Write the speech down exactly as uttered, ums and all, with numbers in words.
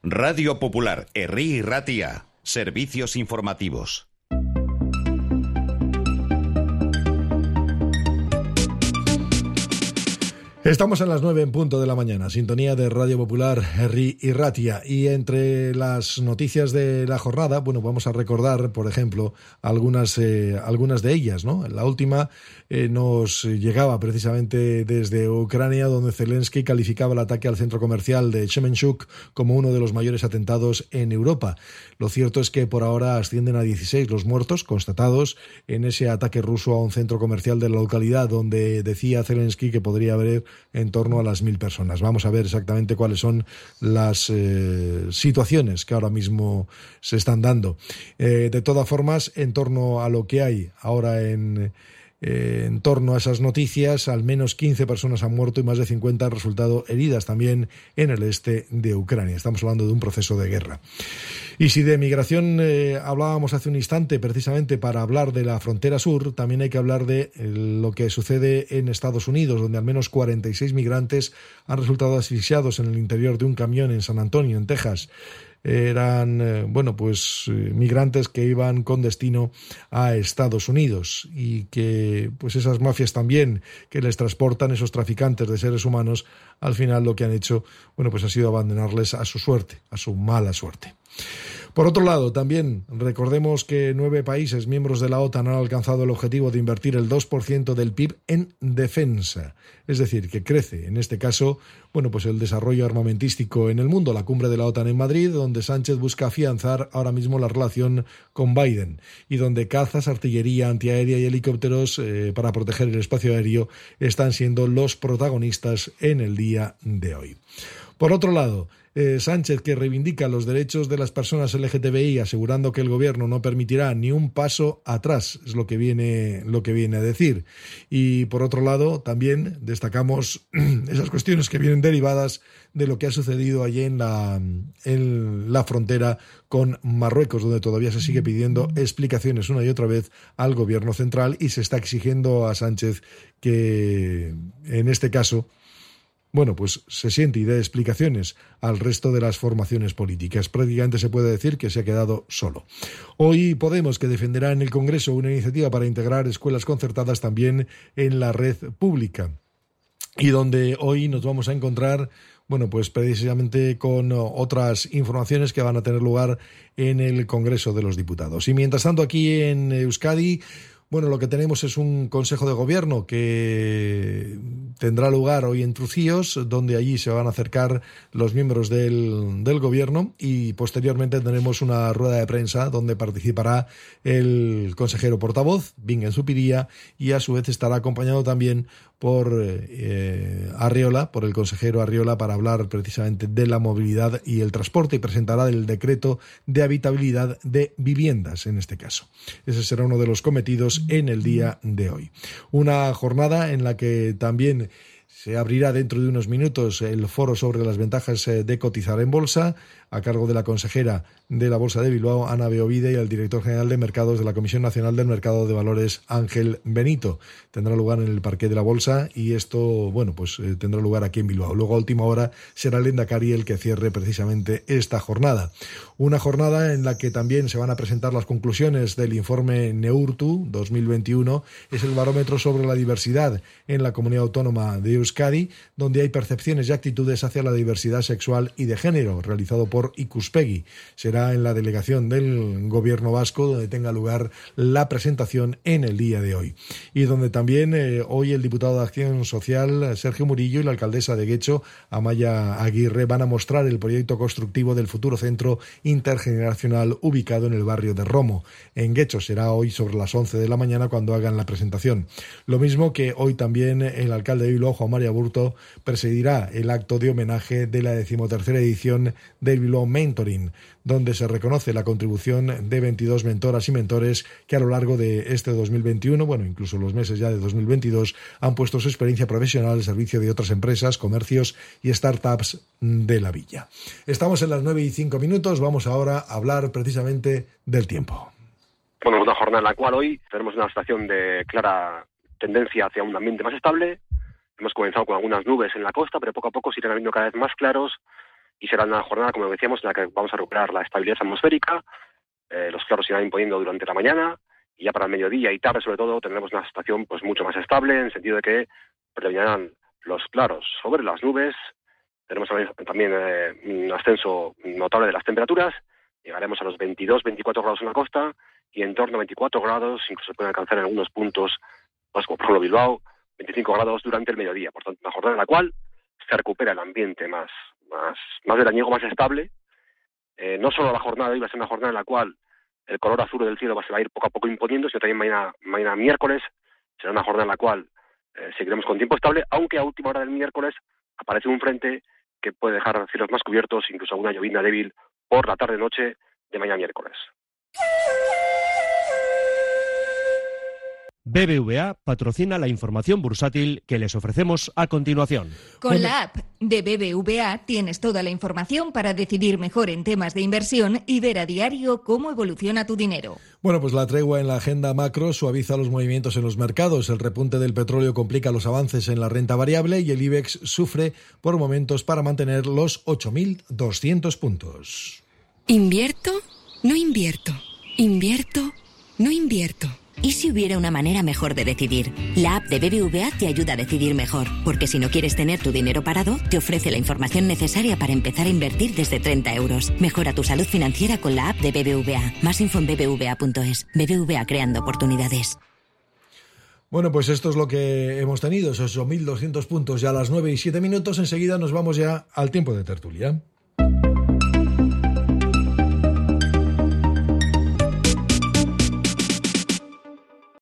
Radio Popular, Herri y Ratia. Servicios informativos. Estamos en las nueve en punto de la mañana, sintonía de Radio Popular, Herri y Ratia. Y entre las noticias de la jornada, bueno, vamos a recordar, por ejemplo, algunas, eh, algunas de ellas, ¿no? La última eh, nos llegaba precisamente desde Ucrania, donde Zelensky calificaba el ataque al centro comercial de Kremenchuk como uno de los mayores atentados en Europa. Lo cierto es que por ahora ascienden a dieciséis los muertos constatados en ese ataque ruso a un centro comercial de la localidad, donde decía Zelensky que podría haber en torno a las mil personas. Vamos a ver exactamente cuáles son las eh, situaciones que ahora mismo se están dando. Eh, de todas formas, en torno a lo que hay ahora en... Eh, en torno a esas noticias, al menos quince personas han muerto y más de cincuenta han resultado heridas también en el este de Ucrania. Estamos hablando de un proceso de guerra. Y si de migración eh, hablábamos hace un instante, precisamente para hablar de la frontera sur, también hay que hablar de eh, lo que sucede en Estados Unidos, donde al menos cuarenta y seis migrantes han resultado asfixiados en el interior de un camión en San Antonio, en Texas. Eran, eh, bueno, pues eh, migrantes que iban con destino a Estados Unidos y que, pues esas mafias también que les transportan, esos traficantes de seres humanos, al final lo que han hecho, bueno, pues ha sido abandonarles a su suerte, a su mala suerte. Por otro lado, también recordemos que nueve países miembros de la OTAN han alcanzado el objetivo de invertir el dos por ciento del P I B en defensa. Es decir, que crece, en este caso, bueno, pues el desarrollo armamentístico en el mundo. La cumbre de la OTAN en Madrid, donde Sánchez busca afianzar ahora mismo la relación con Biden y donde cazas, artillería antiaérea y helicópteros eh, para proteger el espacio aéreo están siendo los protagonistas en el día de hoy. Por otro lado, eh, Sánchez, que reivindica los derechos de las personas L G T B I, asegurando que el gobierno no permitirá ni un paso atrás, es lo que viene, lo que viene a decir. Y por otro lado, también destacamos esas cuestiones que vienen derivadas de lo que ha sucedido allí en la, en la frontera con Marruecos, donde todavía se sigue pidiendo explicaciones una y otra vez al gobierno central y se está exigiendo a Sánchez que, en este caso, bueno, pues se siente y dé explicaciones al resto de las formaciones políticas. Prácticamente se puede decir que se ha quedado solo. Hoy Podemos, que defenderá en el Congreso una iniciativa para integrar escuelas concertadas también en la red pública, y donde hoy nos vamos a encontrar, bueno, pues precisamente con otras informaciones que van a tener lugar en el Congreso de los Diputados. Y mientras tanto, aquí en Euskadi, bueno, lo que tenemos es un Consejo de Gobierno que tendrá lugar hoy en Trucíos, donde allí se van a acercar los miembros del, del Gobierno, y posteriormente tendremos una rueda de prensa donde participará el consejero portavoz, Bingen Zupiria, y a su vez estará acompañado también por eh, Arriola, por el consejero Arriola, para hablar precisamente de la movilidad y el transporte, y presentará el decreto de habitabilidad de viviendas, en este caso. Ese será uno de los cometidos en el día de hoy. Una jornada en la que también se abrirá dentro de unos minutos el foro sobre las ventajas de cotizar en bolsa, a cargo de la consejera de la Bolsa de Bilbao, Ana Beovide, y el director general de mercados de la Comisión Nacional del Mercado de Valores, Ángel Benito. Tendrá lugar en el parqué de la Bolsa, y esto, bueno, pues eh, tendrá lugar aquí en Bilbao. Luego, a última hora, será el Lehendakari el que cierre precisamente esta jornada. Una jornada en la que también se van a presentar las conclusiones del informe Neurtu dos mil veintiuno. Es el barómetro sobre la diversidad en la comunidad autónoma de Euskadi, donde hay percepciones y actitudes hacia la diversidad sexual y de género, realizado por Ikuspegi. Será en la delegación del Gobierno vasco donde tenga lugar la presentación en el día de hoy. Y donde también eh, hoy el diputado de Acción Social, Sergio Murillo, y la alcaldesa de Guecho, Amaya Aguirre, van a mostrar el proyecto constructivo del futuro centro intergeneracional ubicado en el barrio de Romo. En Guecho será hoy sobre las once de la mañana cuando hagan la presentación. Lo mismo que hoy también el alcalde de Bilbao, Juan María Burto, presidirá el acto de homenaje de la decimotercera edición del Bilbao Mentoring, donde se reconoce la contribución de veintidós mentoras y mentores que a lo largo de este dos mil veintiuno, bueno, incluso los meses ya de dos mil veintidós, han puesto su experiencia profesional al servicio de otras empresas, comercios y startups de la villa. Estamos en las nueve y cinco minutos, vamos ahora a hablar precisamente del tiempo. Bueno, una jornada en la cual hoy tenemos una situación de clara tendencia hacia un ambiente más estable. Hemos comenzado con algunas nubes en la costa, pero poco a poco se irán habiendo cada vez más claros, y será una jornada, como decíamos, en la que vamos a recuperar la estabilidad atmosférica, eh, los claros se irán imponiendo durante la mañana, y ya para el mediodía y tarde, sobre todo, tendremos una situación pues mucho más estable, en el sentido de que predominarán los claros sobre las nubes. Tenemos también eh, un ascenso notable de las temperaturas, llegaremos a los veintidós, veinticuatro grados en la costa, y en torno a veinticuatro grados, incluso se pueden alcanzar en algunos puntos, pues como por ejemplo Bilbao, veinticinco grados durante el mediodía. Por tanto, una jornada en la cual se recupera el ambiente más, más, más veraniego, más estable. Eh, no solo la jornada de hoy va a ser una jornada en la cual el color azul del cielo se va a ir poco a poco imponiendo, sino también mañana, mañana miércoles será una jornada en la cual eh, seguiremos con tiempo estable, aunque a última hora del miércoles aparece un frente que puede dejar cielos más cubiertos, incluso alguna llovizna débil por la tarde-noche de mañana miércoles. B B V A patrocina la información bursátil que les ofrecemos a continuación. Con bueno. la app de B B V A tienes toda la información para decidir mejor en temas de inversión y ver a diario cómo evoluciona tu dinero. Bueno, pues la tregua en la agenda macro suaviza los movimientos en los mercados. El repunte del petróleo complica los avances en la renta variable y el IBEX sufre por momentos para mantener los ocho mil doscientos puntos. ¿Invierto? No invierto. ¿Invierto? No invierto. ¿Y si hubiera una manera mejor de decidir? La app de B B V A te ayuda a decidir mejor, porque si no quieres tener tu dinero parado, te ofrece la información necesaria para empezar a invertir desde treinta euros. Mejora tu salud financiera con la app de B B V A. Más info en b b v a punto es. B B V A, creando oportunidades. Bueno, pues esto es lo que hemos tenido, esos ocho mil doscientos puntos ya a las nueve y siete minutos. Enseguida nos vamos ya al tiempo de tertulia.